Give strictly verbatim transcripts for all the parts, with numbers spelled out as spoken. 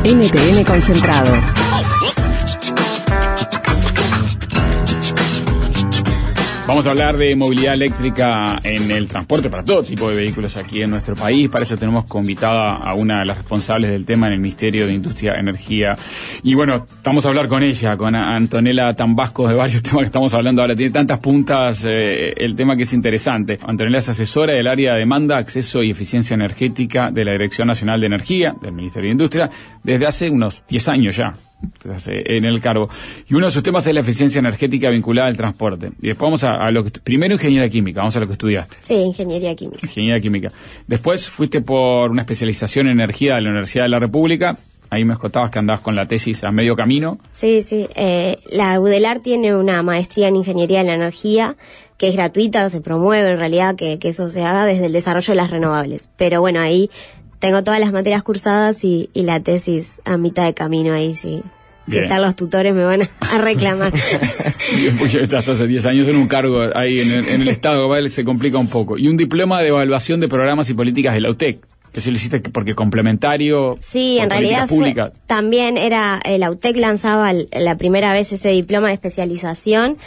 N T N Concentrado. Vamos a hablar de movilidad eléctrica en el transporte para todo tipo de vehículos aquí en nuestro país. Para eso tenemos convitada a una de las responsables del tema en el Ministerio de Industria, Energía. Y bueno, vamos a hablar con ella, con Antonella Tambasco, de varios temas que estamos hablando ahora. Tiene tantas puntas eh, el tema que es interesante. Antonella es asesora del área de demanda, acceso y eficiencia energética de la Dirección Nacional de Energía, del Ministerio de Industria, desde hace unos diez años ya. En el cargo. Y uno de sus temas es la eficiencia energética vinculada al transporte. Y después vamos a, a lo que... Primero ingeniería química, vamos a lo que estudiaste. Sí, ingeniería química. Ingeniería química. Después fuiste por una especialización en energía de la Universidad de la República. Ahí me contabas que andabas con la tesis a medio camino. Sí, sí. Eh, la UDELAR tiene una maestría en ingeniería de la energía que es gratuita, se promueve en realidad que, que eso se haga desde el desarrollo de las renovables. Pero bueno, ahí tengo todas las materias cursadas y, y la tesis a mitad de camino ahí, sí. Si Bien. Están los tutores me van a, a reclamar. Bien, pues ya estás hace diez años en un cargo ahí en el, en el Estado, ¿vale? Se complica un poco. Y un diploma de evaluación de programas y políticas de la U T E C. Que si lo hiciste porque complementario. Sí, en realidad fue, también era, la U T E C lanzaba la primera vez ese diploma de especialización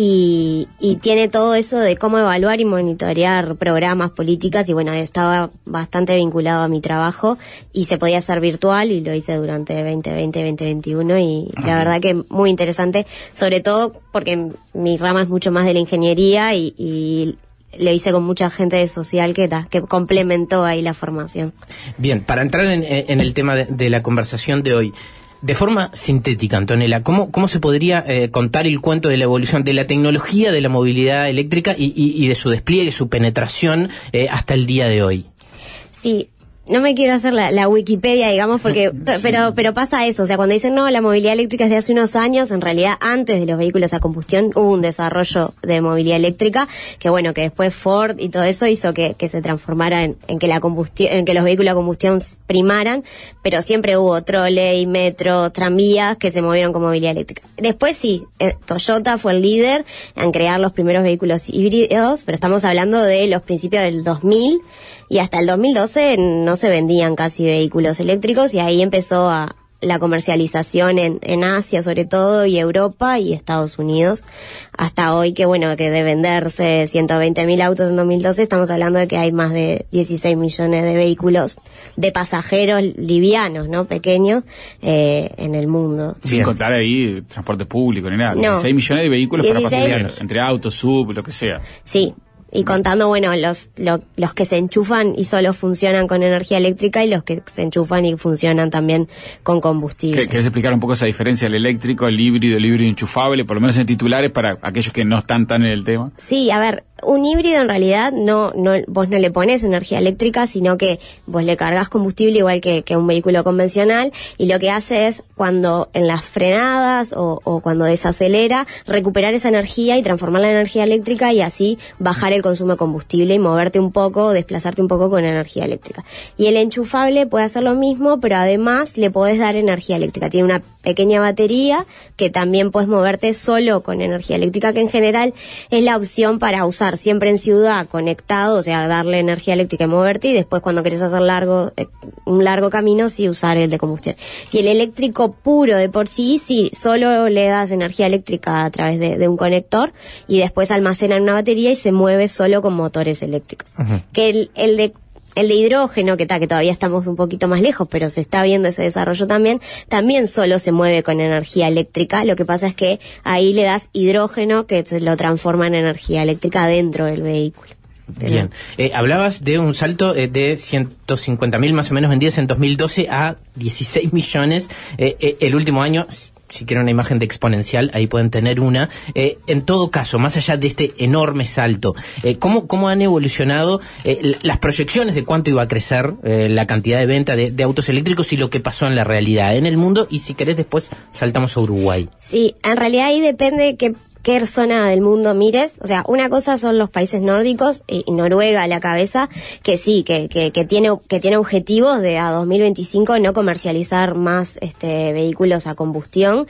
y, y tiene todo eso de cómo evaluar y monitorear programas, políticas, y bueno, estaba bastante vinculado a mi trabajo y se podía hacer virtual y lo hice durante veinte veinte, veinte veintiuno y ah, la verdad que muy interesante, sobre todo porque mi rama es mucho más de la ingeniería y, y lo hice con mucha gente de social que, ta, que complementó ahí la formación. Bien, para entrar en, en el tema de, de la conversación de hoy, de forma sintética, Antonella, ¿cómo, cómo se podría eh, contar el cuento de la evolución de la tecnología de la movilidad eléctrica y, y, y de su despliegue, su penetración eh, hasta el día de hoy? Sí. No me quiero hacer la, la Wikipedia, digamos, porque sí. pero pero pasa eso, o sea, cuando dicen no, la movilidad eléctrica es de hace unos años, en realidad antes de los vehículos a combustión hubo un desarrollo de movilidad eléctrica que bueno, que después Ford y todo eso hizo que, que se transformara en, en que la combustión, en que los vehículos a combustión primaran, pero siempre hubo troley, metro, tranvías que se movieron con movilidad eléctrica. Después sí, eh, Toyota fue el líder en crear los primeros vehículos híbridos, pero estamos hablando de los principios del dos mil y hasta el dos mil doce no se vendían casi vehículos eléctricos y ahí empezó a la comercialización en, en Asia sobre todo y Europa y Estados Unidos hasta hoy que bueno que de venderse ciento veinte mil autos en dos mil doce estamos hablando de que hay más de dieciséis millones de vehículos de pasajeros livianos, ¿no? Pequeños eh, en el mundo. Sin Bien. Contar ahí transporte público ni nada. No. dieciséis millones de vehículos dieciséis para pasajeros entre autos, sub, lo que sea. Sí. Y contando, bueno, los, los los que se enchufan y solo funcionan con energía eléctrica y los que se enchufan y funcionan también con combustible. ¿Querés explicar un poco esa diferencia del eléctrico, el híbrido, el híbrido enchufable, por lo menos en titulares para aquellos que no están tan en el tema? Sí, a ver, un híbrido en realidad no, no vos no le pones energía eléctrica, sino que vos le cargas combustible igual que, que un vehículo convencional y lo que hace es cuando en las frenadas o, o cuando desacelera, recuperar esa energía y transformarla en energía eléctrica y así bajar el consumo de combustible y moverte un poco, desplazarte un poco con energía eléctrica. Y el enchufable puede hacer lo mismo, pero además le podés dar energía eléctrica. Tiene una pequeña batería que también puedes moverte solo con energía eléctrica, que en general es la opción para usar siempre en ciudad conectado, o sea, darle energía eléctrica y moverte, y después cuando querés hacer largo eh, un largo camino, sí usar el de combustión. Y el eléctrico puro de por sí, sí, solo le das energía eléctrica a través de, de un conector y después almacena en una batería y se mueve solo con motores eléctricos. Uh-huh. Que el, el de El de hidrógeno, que, ta, que todavía estamos un poquito más lejos, pero se está viendo ese desarrollo también, también solo se mueve con energía eléctrica. Lo que pasa es que ahí le das hidrógeno que se lo transforma en energía eléctrica dentro del vehículo. Bien, eh, hablabas de un salto eh, de ciento cincuenta mil más o menos vendidas en dos mil doce a dieciséis millones eh, eh, el último año. Si quieren una imagen de exponencial, ahí pueden tener una. Eh, en todo caso, más allá de este enorme salto, eh, ¿cómo, ¿cómo han evolucionado eh, las proyecciones de cuánto iba a crecer eh, la cantidad de venta de, de autos eléctricos y lo que pasó en la realidad en el mundo? Y si querés, después saltamos a Uruguay. Sí, en realidad ahí depende que qué zona del mundo mires. O sea, una cosa son los países nórdicos y Noruega a la cabeza, que sí, que, que, que tiene que tiene objetivos de a dos mil veinticinco no comercializar más este vehículos a combustión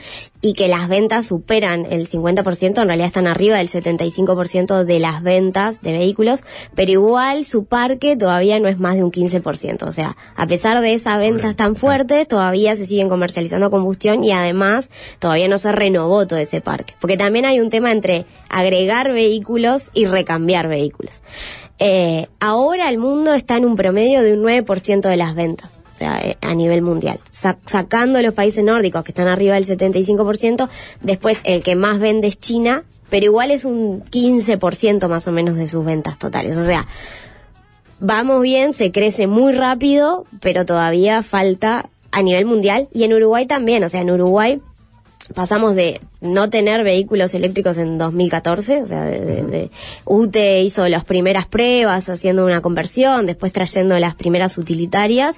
y que las ventas superan el cincuenta por ciento, en realidad están arriba del setenta y cinco por ciento de las ventas de vehículos, pero igual su parque todavía no es más de un quince por ciento. O sea, a pesar de esas ventas tan fuertes, todavía se siguen comercializando combustión y además todavía no se renovó todo ese parque. Porque también hay un tema entre agregar vehículos y recambiar vehículos. Eh, ahora el mundo está en un promedio de un nueve por ciento de las ventas, o sea, eh, a nivel mundial. Sa- sacando los países nórdicos que están arriba del setenta y cinco por ciento, después el que más vende es China, pero igual es un quince por ciento más o menos de sus ventas totales. O sea, vamos bien, se crece muy rápido, pero todavía falta a nivel mundial, y en Uruguay también. O sea, en Uruguay pasamos de no tener vehículos eléctricos en dos mil catorce, o sea, de, de, de, U T E hizo las primeras pruebas haciendo una conversión, después trayendo las primeras utilitarias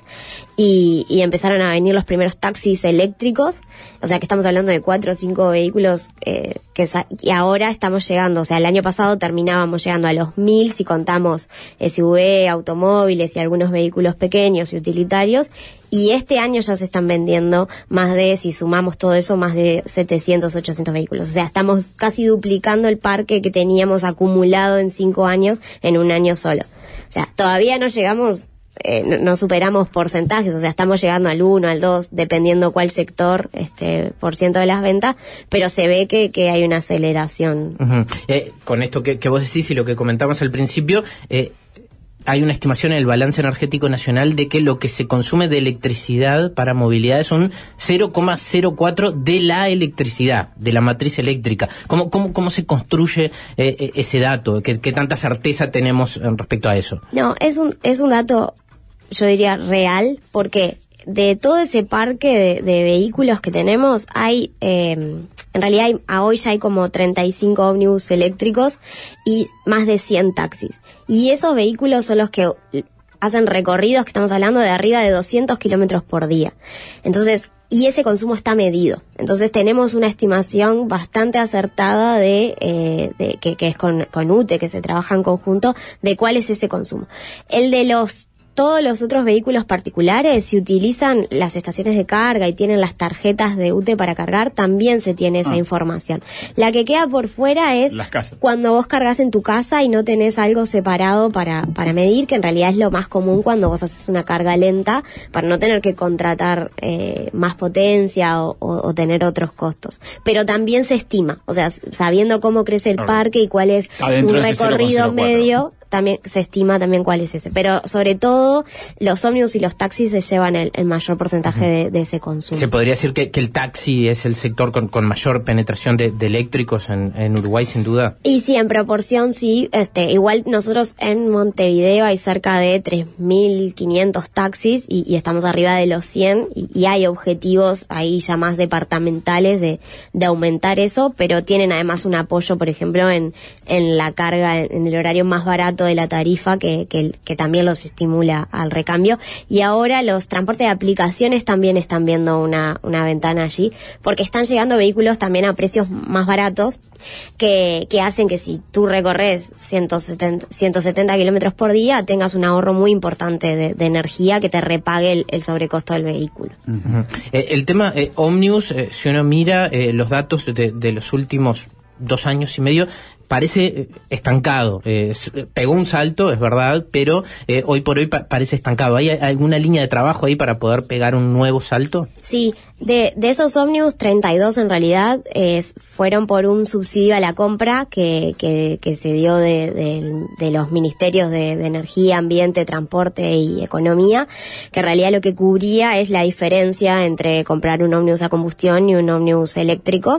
y, y empezaron a venir los primeros taxis eléctricos, o sea que estamos hablando de cuatro o cinco vehículos eh, que sa- y ahora estamos llegando, o sea, el año pasado terminábamos llegando a los mil si contamos S U V, automóviles y algunos vehículos pequeños y utilitarios, y este año ya se están vendiendo más de, si sumamos todo eso, más de setecientos, ochocientos vehículos. O sea, estamos casi duplicando el parque que teníamos acumulado en cinco años en un año solo. O sea, todavía no llegamos, eh, no, no superamos porcentajes, o sea, estamos llegando al uno, al dos, dependiendo cuál sector, este, por ciento de las ventas, pero se ve que, que hay una aceleración. Uh-huh. Eh, con esto que, que vos decís y lo que comentamos al principio, eh, hay una estimación en el balance energético nacional de que lo que se consume de electricidad para movilidad es un cero coma cero cuatro de la electricidad, de la matriz eléctrica. ¿Cómo, cómo, cómo se construye eh, ese dato? ¿Qué, ¿Qué tanta certeza tenemos respecto a eso? No, es un, es un dato, yo diría, real, porque de todo ese parque de, de vehículos que tenemos, hay, eh, en realidad hay, a hoy ya hay como treinta y cinco ómnibus eléctricos y más de cien taxis. Y esos vehículos son los que hacen recorridos, que estamos hablando de arriba de doscientos kilómetros por día. Entonces, y ese consumo está medido. Entonces tenemos una estimación bastante acertada de, eh, de que, que es con, con U T E, que se trabaja en conjunto, de cuál es ese consumo. El de los Todos los otros vehículos particulares, si utilizan las estaciones de carga y tienen las tarjetas de U T E para cargar, también se tiene esa ah. información. La que queda por fuera es cuando vos cargas en tu casa y no tenés algo separado para, para medir, que en realidad es lo más común cuando vos haces una carga lenta, para no tener que contratar eh, más potencia o, o, o tener otros costos. Pero también se estima, o sea, sabiendo cómo crece el okay. parque y cuál es Adentro un recorrido medio, también se estima también cuál es ese. Pero sobre todo, los ómnibus y los taxis se llevan el, el mayor porcentaje uh-huh. de, de ese consumo. ¿Se podría decir que, que el taxi es el sector con, con mayor penetración de, de eléctricos en, en Uruguay, sin duda? Y sí, en proporción sí. Este, igual nosotros en Montevideo hay cerca de tres mil quinientos taxis y, y estamos arriba de los cien y, y hay objetivos ahí ya más departamentales de, de aumentar eso, pero tienen además un apoyo, por ejemplo, en, en la carga, en, en el horario más barato de la tarifa que, que, que también los estimula al recambio. Y ahora los transportes de aplicaciones también están viendo una, una ventana allí, porque están llegando vehículos también a precios más baratos que, que hacen que si tú recorres ciento setenta kilómetros por día tengas un ahorro muy importante de, de energía que te repague el, el sobrecosto del vehículo. Uh-huh. Eh, el tema eh, ómnibus, eh, si uno mira eh, los datos de, de los últimos dos años y medio, parece estancado. Eh, pegó un salto, es verdad, pero eh, hoy por hoy pa- parece estancado. ¿Hay alguna línea de trabajo ahí para poder pegar un nuevo salto? Sí, de, de esos ómnibus, treinta y dos en realidad eh, fueron por un subsidio a la compra que, que, que se dio de, de, de los ministerios de, de Energía, Ambiente, Transporte y Economía, que en realidad lo que cubría es la diferencia entre comprar un ómnibus a combustión y un ómnibus eléctrico.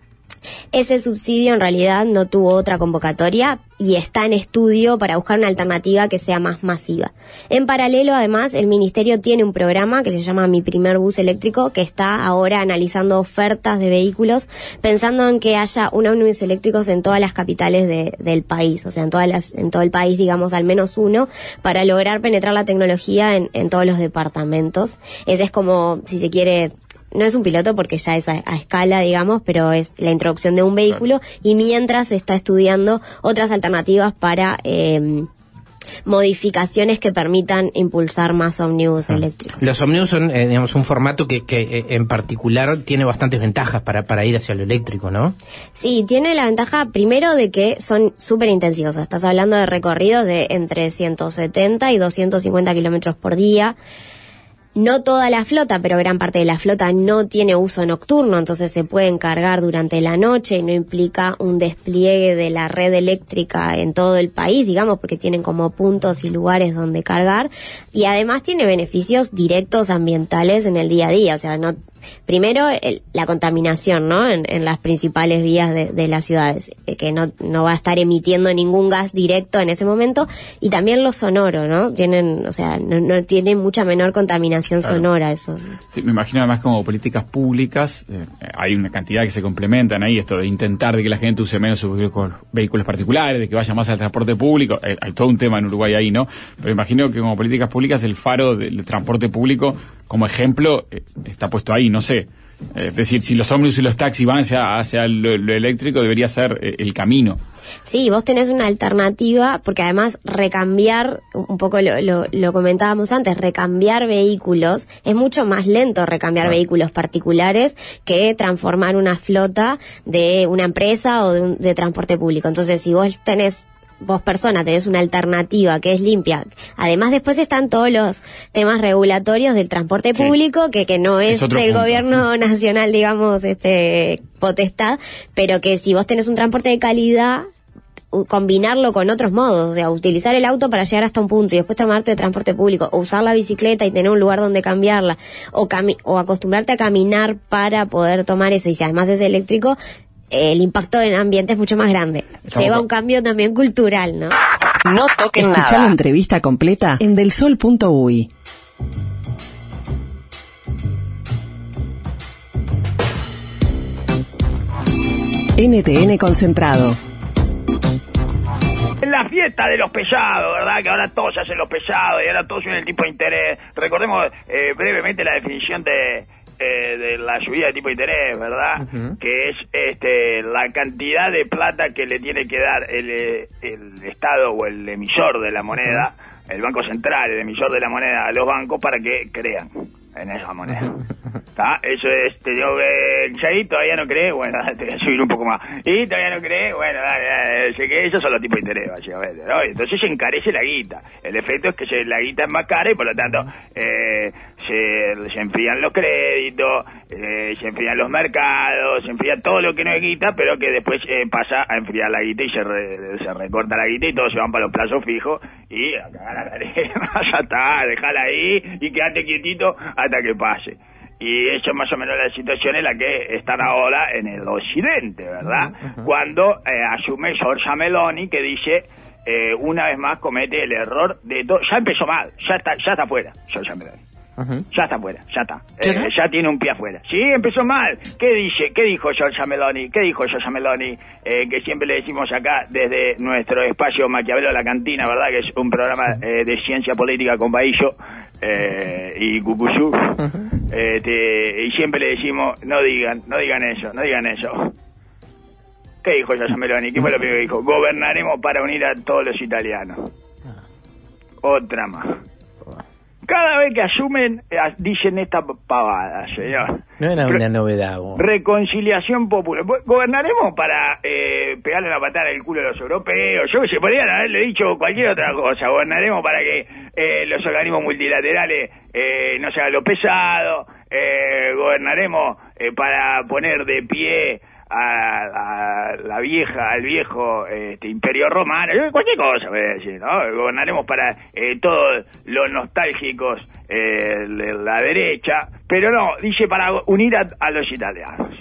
Ese subsidio en realidad no tuvo otra convocatoria y está en estudio para buscar una alternativa que sea más masiva. En paralelo, además, el Ministerio tiene un programa que se llama Mi Primer Bus Eléctrico, que está ahora analizando ofertas de vehículos, pensando en que haya un ómnibus eléctricos en todas las capitales de, del país, o sea, en todas las, en todo el país, digamos, al menos uno, para lograr penetrar la tecnología en, en todos los departamentos. Ese es como, si se quiere, no es un piloto porque ya es a, a escala, digamos, pero es la introducción de un vehículo y mientras se está estudiando otras alternativas para eh, modificaciones que permitan impulsar más ómnibus eléctricos. Los ómnibus son, eh, digamos, un formato que, que eh, en particular tiene bastantes ventajas para, para ir hacia lo eléctrico, ¿no? Sí, tiene la ventaja primero de que son súper intensivos. O sea, estás hablando de recorridos de entre ciento setenta y doscientos cincuenta kilómetros por día. No toda la flota, pero gran parte de la flota no tiene uso nocturno, entonces se pueden cargar durante la noche y no implica un despliegue de la red eléctrica en todo el país, digamos, porque tienen como puntos y lugares donde cargar. Y además tiene beneficios directos ambientales en el día a día, o sea, no... Primero, el, la contaminación, ¿no? En, en las principales vías de, de las ciudades, eh, que no, no va a estar emitiendo ningún gas directo en ese momento. Y también lo sonoro, ¿no? Tienen, o sea, no, no tienen mucha menor contaminación claro. sonora esos. Sí, me imagino además como políticas públicas, eh, hay una cantidad que se complementan ahí, esto de intentar de que la gente use menos sus vehículos, vehículos particulares, de que vaya más al transporte público. Eh, hay todo un tema en Uruguay ahí, ¿no? Pero imagino que como políticas públicas el faro del transporte público, como ejemplo, eh, está puesto ahí. No sé, es decir, si los ómnibus y los taxis van hacia, hacia lo, lo eléctrico, debería ser eh, el camino. Sí, vos tenés una alternativa, porque además recambiar, un poco lo, lo, lo comentábamos antes, recambiar vehículos, es mucho más lento recambiar ah. vehículos particulares que transformar una flota de una empresa o de, un, de transporte público. Entonces, si vos tenés vos persona tenés una alternativa que es limpia. Además, después están todos los temas regulatorios del transporte sí. público, que, que no es, es del punto. Gobierno nacional, digamos, este potestad, pero que si vos tenés un transporte de calidad, combinarlo con otros modos, o sea, utilizar el auto para llegar hasta un punto y después tomarte de transporte público, o usar la bicicleta y tener un lugar donde cambiarla, o, cami- o acostumbrarte a caminar para poder tomar eso, y si además es eléctrico, el impacto en el ambiente es mucho más grande. Estamos Lleva un cambio también cultural, ¿no? No toquen nada. Escuchá la entrevista completa en delsol punto uy. N T N Concentrado. En la fiesta de los pesados, ¿verdad? Que ahora todos hacen los pesados y ahora todos son el tipo de interés. Recordemos eh, brevemente la definición de... Eh, de la subida de tipo de interés, ¿verdad? Uh-huh. Que es este la cantidad de plata que le tiene que dar el, el Estado o el emisor de la moneda, uh-huh. el Banco Central, el emisor de la moneda a los bancos para que crean en esa moneda. ¿Está? Eso es, te digo que el Chay todavía no cree, bueno, te voy a subir un poco más. Y todavía no cree, bueno, dale, dale, sé que esos son los tipos de interés, básicamente, ¿no? Entonces se encarece la guita. El efecto es que se, la guita es más cara y por lo tanto eh, se, se enfrían los créditos, eh, se enfrían los mercados, se enfría todo lo que no es guita, pero que después eh, pasa a enfriar la guita y se, re, se recorta la guita y todos se van para los plazos fijos y a cagar a la arena, ya está, dejala ahí y quédate quietito hasta que pase. Y eso es más o menos la situación en la que están ahora en el occidente, ¿verdad? Uh-huh. Cuando eh, asume Giorgia Meloni, que dice, eh, una vez más comete el error de todo. Ya empezó mal, ya está ya está fuera Giorgia Meloni. Uh-huh. Ya está fuera, ya está. Eh, ya tiene un pie afuera. Sí, empezó mal. ¿Qué dice? ¿Qué dijo Giorgia Meloni? ¿Qué dijo Giorgia Meloni? Eh, que siempre le decimos acá desde nuestro espacio Maquiavelo La Cantina, ¿verdad? Que es un programa eh, de ciencia política con Bahillo eh, y Cucuzú. Uh-huh. Este, y siempre le decimos, no digan, no digan eso, no digan eso. ¿Qué dijo Giorgia Meloni? ¿Qué fue lo primero que dijo? Gobernaremos para unir a todos los italianos. Otra más. Cada vez que asumen, dicen esta pavada, señor. No era una novedad. Vos. Reconciliación popular. ¿Gobernaremos para eh, pegarle la patada en el culo a los europeos? Yo que se podrían haberle dicho cualquier otra cosa. ¿Gobernaremos para que eh, los organismos multilaterales eh, no se hagan lo pesado? Eh, ¿Gobernaremos eh, para poner de pie a, a la vieja, al viejo este, imperio romano? Cualquier cosa voy a decir, ¿no? Gobernaremos para eh, todos los nostálgicos eh, de la derecha, pero no, dice para unir a, a los italianos.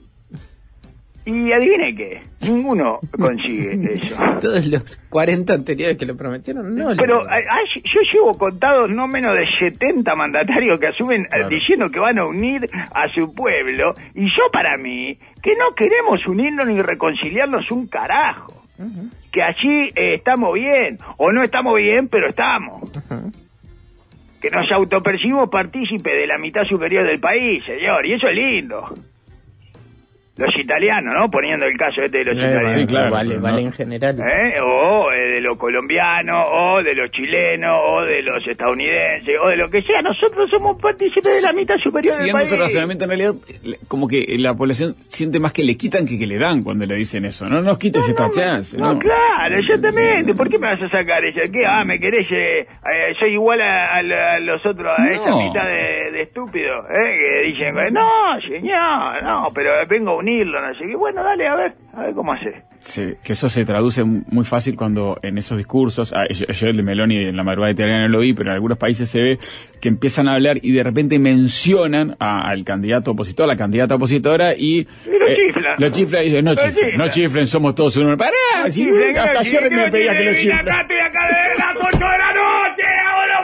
Y adivine qué, ninguno consigue eso. Todos los cuarenta anteriores que lo prometieron, no. Pero hay, yo llevo contados no menos de setenta mandatarios que asumen claro. diciendo que van a unir a su pueblo, y yo para mí, que no queremos unirnos ni reconciliarnos un carajo. Uh-huh. Que allí eh, estamos bien, o no estamos bien, pero estamos. Uh-huh. Que nos autopercibimos partícipes de la mitad superior del país, señor, y eso es lindo. los italianos, ¿no? Poniendo el caso este de los eh, italianos. Sí, claro, vale, ¿no? vale en general. ¿Eh? O eh, de los colombianos, o de los chilenos, o de los estadounidenses, o de lo que sea. Nosotros somos partícipes de la mitad superior del Siguiendo país. ese razonamiento, en realidad, como que la población siente más que le quitan que que le dan cuando le dicen eso. No nos quites No, esta no, chance, no, ¿no? claro, exactamente. ¿Por qué me vas a sacar eso? ¿Qué? Ah, ¿me querés? Eh, eh, soy igual a, a, a los otros, a No. esa mitad de, de estúpidos, ¿eh? Que dicen, no, señor, no, pero vengo a unirlo, no sé qué. Bueno, dale, a ver, a ver cómo hace. Sí, que eso se traduce muy fácil cuando en esos discursos, ah, yo, yo el de Meloni en la madrugada italiana no lo vi, pero en algunos países se ve que empiezan a hablar y de repente mencionan a, al candidato opositor, la candidata opositora y... Y lo eh, chiflan. Lo chiflan y dicen, no Lo chiflen, chiflan. no chiflen, somos todos uno. ¡Pará! Si, Chiflen, hasta chiflen, ayer me pedía que lo chiflen, chiflen. acá estoy acá desde las ocho de la noche, hago lo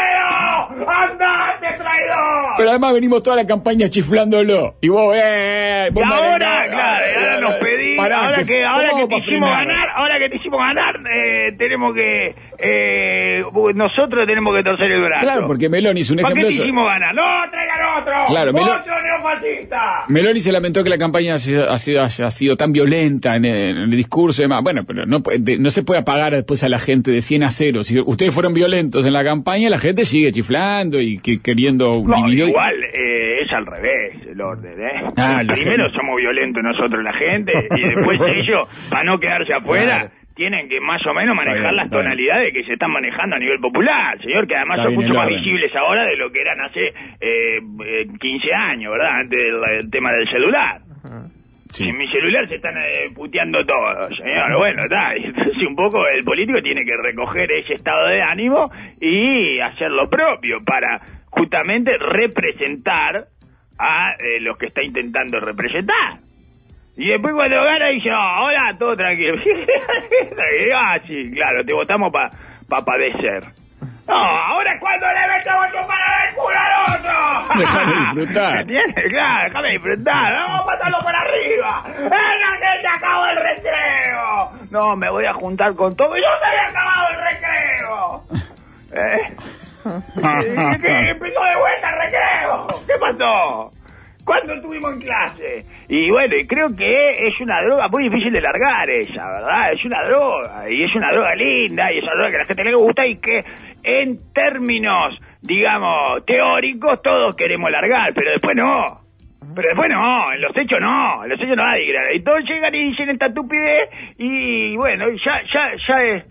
que quiero. ¡Andate, traidor! Pero además venimos toda la campaña chiflándolo. Y vos, eh... Y vos me ahora, arengás, claro, eh, ahora nos eh, pedí, pará, ahora que- que, ahora ¿cómo que te vamos a hicimos frenar? ganar, ahora que te hicimos ganar, eh, tenemos que, eh, nosotros tenemos que torcer el brazo. Claro, porque Meloni es un ¿Para qué ejemplo te de eso. hicimos ganar? ¡No, traigan otro! Claro, Melo- ¡Otro neofascista! Meloni se lamentó que la campaña ha sido, ha sido, haya sido tan violenta en el, en el discurso y demás. Bueno, pero no, puede- de- no se puede apagar después a la gente de cien a cero. Si ustedes fueron violentos en la campaña, la gente sigue chiflando y que, queriendo No, dividir. igual eh, es al revés el orden, ¿eh? Ah, la Primero gente. somos violentos nosotros, la gente, y después ellos, para no quedarse afuera, Claro. tienen que más o menos manejar bien, las está bien. tonalidades que se están manejando a nivel popular, señor, que además Está son bien mucho el más orden. visibles ahora de lo que eran hace eh, eh, quince años, ¿verdad? Antes del el tema del celular. Sí. En mi celular se están eh, puteando todos, señor. Bueno, está. Entonces, un poco el político tiene que recoger ese estado de ánimo y hacer lo propio para justamente representar a eh, los que está intentando representar. Y después cuando gana dice, no, hola, todo tranquilo. Ah, sí, claro, te votamos para pa padecer. No, ahora es cuando le metemos tu mano en el culo al otro. Déjame disfrutar. ¿Entiendes? Claro, déjame disfrutar. Vamos a pasarlo por arriba. ¡Venga, que se acabó el recreo! No, me voy a juntar con todo. ¡Yo se había acabado el recreo! ¿Eh? ¿Qué, qué? Empezó de vuelta el recreo. ¿Qué pasó? ¿Cuándo estuvimos en clase? Y bueno, y creo que es una droga muy difícil de largar esa, ¿verdad? Es una droga, y es una droga linda, y es una droga que a la gente le gusta y que en términos, digamos, teóricos todos queremos largar, pero después no. Pero después no, en los hechos no, en los hechos no nadie quiere. Y todos llegan y dicen esta estupidez, y bueno, ya, ya, ya es...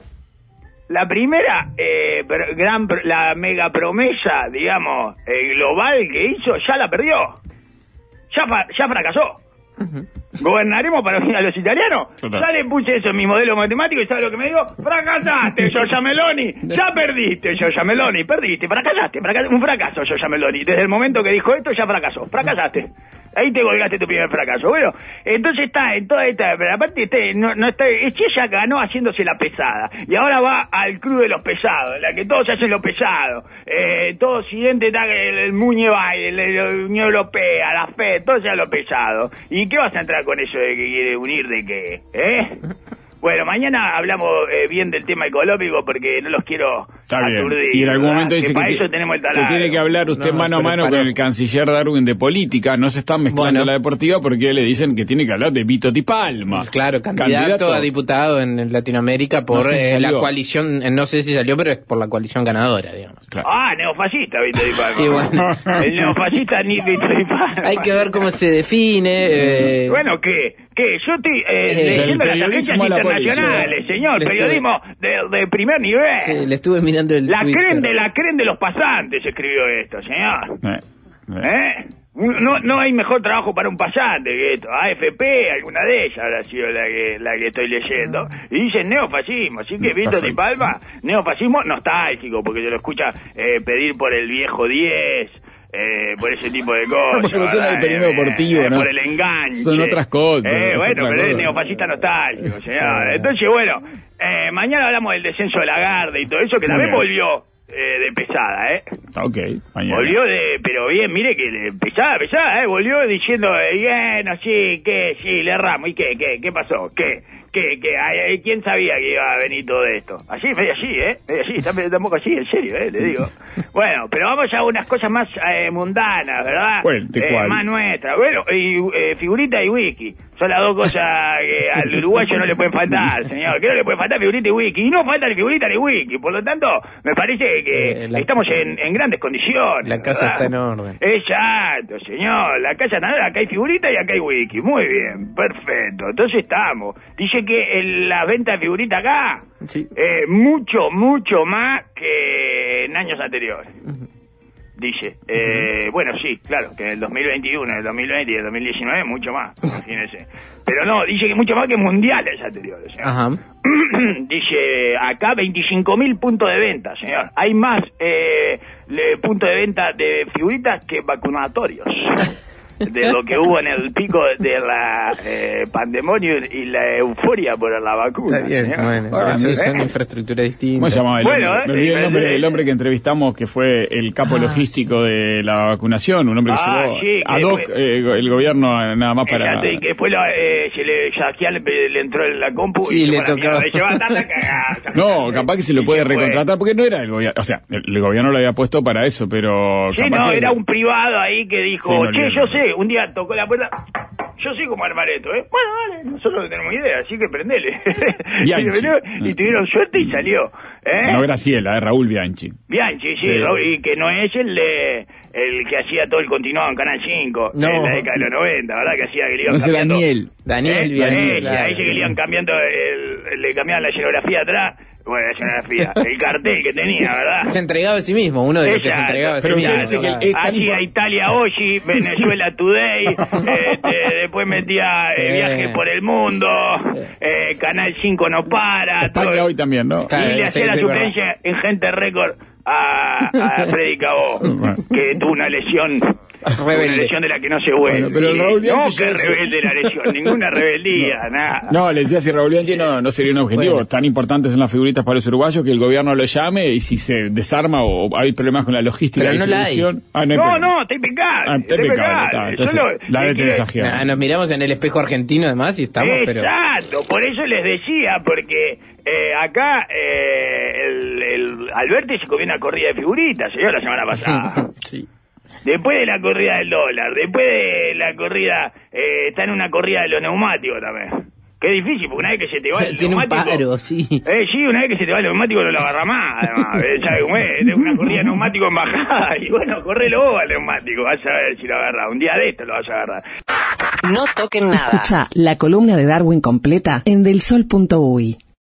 La primera eh, pr- gran pr- la mega promesa, digamos, eh, global que hizo, ya la perdió. Ya fa- ya fracasó. ¿Gobernaremos para a los italianos? Total. Ya le puse eso en mi modelo matemático y ¿sabes lo que me digo? Fracasaste, Giorgia Meloni. Ya perdiste, Giorgia Meloni. Perdiste, fracasaste, fracasaste. Un fracaso, Giorgia Meloni. Desde el momento que dijo esto, ya fracasó. Fracasaste. Ahí te colgaste tu primer fracaso. Bueno, entonces está en toda esta... Pero aparte, este, no, no está... Es que ella ganó haciéndose la pesada. Y ahora va al club de los pesados, en la que todos se hacen lo pesado. Eh, todo Occidente está... El, el Muñe Baile, la Unión Europea, la F E D, todo se hace lo pesado. ¿Y qué vas a entrar con eso de que quiere unir de qué? ¿Eh? Bueno, mañana hablamos eh, bien del tema económico porque no los quiero Está bien. aturdir. Y en algún ¿verdad? momento dice que, que, para ti- eso tenemos el que taladro. tiene que hablar usted No, mano a pero mano pará. con el canciller Darwin de política. No se están mezclando Bueno. la deportiva porque le dicen que tiene que hablar de Vito Di Palma. Claro, candidato, a diputado en Latinoamérica por No sé si eh, la salió. coalición, eh, no sé si salió, pero es por la coalición ganadora, digamos. Claro. Ah, neofascista, Vito Di Palma. Y bueno. El neofascista ni Vito Di Palma. Hay que ver cómo se define. eh, Bueno, ¿qué? ¿Qué? Yo estoy eh, Eh, leyendo del las agencias periodismo a la internacionales, policía. señor. Le estuve- Periodismo de, de primer nivel. sí, le estuve mirando el La Twitter. creen de la creen de los pasantes escribió esto, señor. Eh, eh. ¿Eh? No, no hay mejor trabajo para un pasante que esto. A F P, alguna de ellas habrá sido la que, la que estoy leyendo. Y dicen neofascismo. Así que Vito Di Perfecto. Palma, neofascismo nostálgico, porque se lo escucha eh, pedir por el viejo diez. Eh, por ese tipo de cosas. Porque no son ¿verdad? el periodismo Eh, deportivo, eh, ¿no? Por el engaño. Son otras cosas, Eh, es bueno, otra pero es cosa. neofascista nostálgico, señor. Sí. Entonces, bueno, eh, mañana hablamos del descenso de Lagarde y todo eso, que Muy también bien. volvió eh, de pesada, ¿eh? Ok, mañana. Volvió de, pero bien, mire que de pesada, pesada, ¿eh? Volvió diciendo, eh, bueno, sí, ¿qué? Sí, le erramos. ¿Y qué? ¿Qué? ¿Qué pasó? ¿Qué? ¿Qué? ¿Qué? Ay, ¿quién sabía que iba a venir todo esto? Así, medio así, ¿eh? Medio así, está tampoco así, en serio, ¿eh? Te digo. Bueno, pero vamos a unas cosas más eh, mundanas, ¿verdad? Cuente, eh, ¿cuál? Más nuestras. Bueno, y eh, figurita y wiki. Son las dos cosas que al uruguayo no le pueden faltar, señor. ¿Qué no le puede faltar? Figurita y wiki. Y no falta ni figurita ni wiki. Por lo tanto, me parece que eh, la, estamos en, en grandes condiciones. La casa ¿verdad? está en orden. Exacto, señor. La casa está en orden. Acá hay figurita y acá hay wiki. Muy bien, perfecto. Entonces estamos. Dice que el, la venta de figurita acá, sí. eh, mucho, mucho más que en años anteriores. Uh-huh. Dice, eh, uh-huh. bueno, sí, claro, que en el dos mil veintiuno, en el dos mil veinte y en el dos mil diecinueve mucho más, imagínese. Pero no, dice que mucho más que mundiales anteriores, señor. Ajá. Dice, acá veinticinco mil puntos de venta, señor. Hay más eh, puntos de venta de figuritas que vacunatorios. De lo que hubo en el pico de la eh, pandemonio y la euforia por la vacuna. Está bien, bueno, ah, eso ¿eh? son infraestructuras distintas. ¿Cómo se llamaba el bueno, hombre? Eh, Me olvidé el nombre, eh, el hombre que entrevistamos, que fue el capo ah, logístico sí. de la vacunación, un hombre que ah, llevó sí, ad hoc eh, el gobierno nada más para... Exacto, y que después la, eh, se le, Saquial le, le entró en la compu sí, y le tocaba. Se va a dar la cagada. No, capaz que se lo puede recontratar, porque no era el gobierno, o sea, el, el gobierno lo había puesto para eso, pero... Sí, capaz no, que era un privado ahí que dijo, sí, no, che, no, yo no. sé, un día tocó la puerta... Yo soy como Armareto, ¿eh? Bueno, vale, nosotros no tenemos idea, así que prendele. Bianchi. y, y tuvieron suerte y salió. ¿eh? No Graciela, es Raúl Bianchi. Bianchi, sí, Sí. Raúl, y que no es el de, el que hacía todo el continuado en Canal cinco, No. en la década de los noventa, ¿verdad? Que hacía que le iban No sé, cambiando... Daniel. Daniel ¿Eh? Bianchi, Eh, claro. Ahí dice que le iban cambiando, el, le cambiaban la escenografía atrás. Bueno, la escenografía, el cartel que tenía, ¿verdad? Se entregaba a sí mismo, uno de los que se Exacto. entregaba a sí Pero mismo. usted dice que claro. el- es tan Hacía impor- Italia Hoy, Venezuela Today, este, después metía eh, Sí. viajes por el mundo, eh, Canal cinco no para, España todo. hoy también, ¿no? Claro, Y le sí, hacía la sí, suplencia en Gente Récord a, a Freddy Cabó, que tuvo una lesión, Rebelde. una lesión de la que no se vuelve. Bueno, pero el Raúl no, Bianchi que ya se- rebelde la lesión, ninguna rebeldía, nada. No, le decía si Raúl Bianchi no, no sería un objetivo. Bueno. Tan importantes son las figuritas para los uruguayos que el gobierno lo llame y si se desarma o hay problemas con la logística Pero y no la hay. distribución... Ah, no, hay No, problema. no, está impecable. Ah, está impecable, está. Entonces, Solo- la le de quiere- desafiar. Ah, nos miramos en el espejo argentino además y estamos, pero... Exacto, por eso les decía, porque eh, acá eh, el, el Alberti se comió una corrida de figuritas, señor, la semana pasada. sí. Después de la corrida del dólar, después de la corrida, eh, está en una corrida de los neumáticos también. Qué difícil, porque una vez que se te va el Tiene un neumático... paro, sí. Eh, sí, una vez que se te va el neumático no lo agarra más, además. Eh, ¿Sabes cómo es? Es una corrida de neumático en bajada. Y bueno, correlo vos al neumático, vas a ver si lo agarras. Un día de esto lo vas a agarrar. No toquen nada. Escucha la columna de Darwin completa en del sol punto uy.